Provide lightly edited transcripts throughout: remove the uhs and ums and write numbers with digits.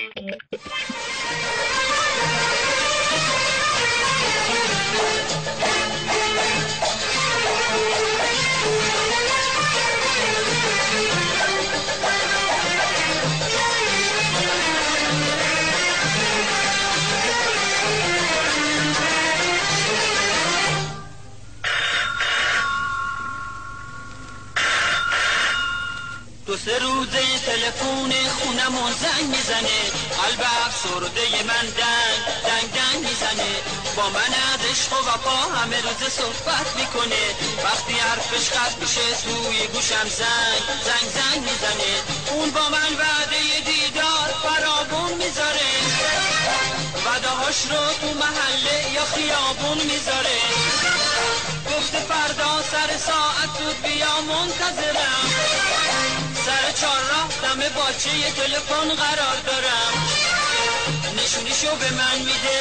دو سه روزه تلفن خونمون زنگ میزنه، قلب افسرده من دنگ میزنه. با من از عشق و وفا همه روز صحبت میکنه، وقتی حرفش قطع میشه توی گوشم زنگ میزنه. اون با من وعده دیدار فراوون میذاره، وعده هاش رو تو محله یا خیابون میذاره. گفته فردا سر ساعت زود بیا منتظرم، سر چهارراه دم باچه تلفن قرار دارم. نشونیشو به من میده،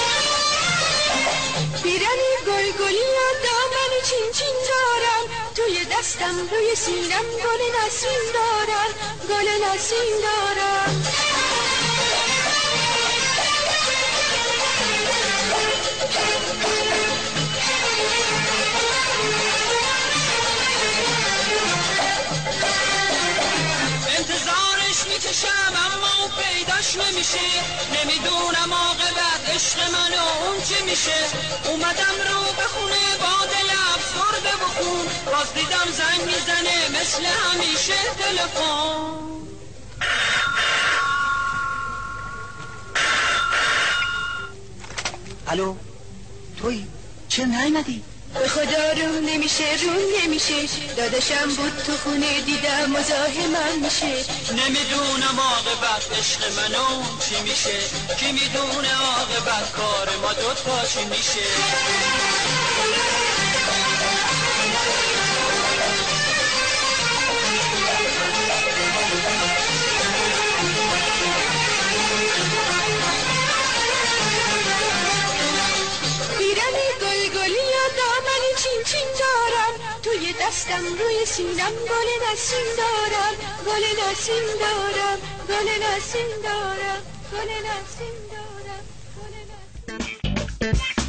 پیرنی گلی و دامن چین دارم، توی دستم روی سینم گل نسیم دارم. میکشم اما پیداش نمیشه، نمیدونم عاقبت عشق من و اون چی میشه. اومدم رو به خونه با دل افسرده و خون، باز دیدم زنگ میزنه مثل همیشه تلفن. الو توی چرا نیومدی؟ به خدا رو نمیشه داداشم بود تو خونه دیدم مزاحمم میشه. نمیدونم عاقبت عشق منو چی میشه، کی میدونه عاقبت کار ما دوتا چی میشه. چین دارم، توی دستم روی سینم گل نسیم دارم. گل نسیم دارم.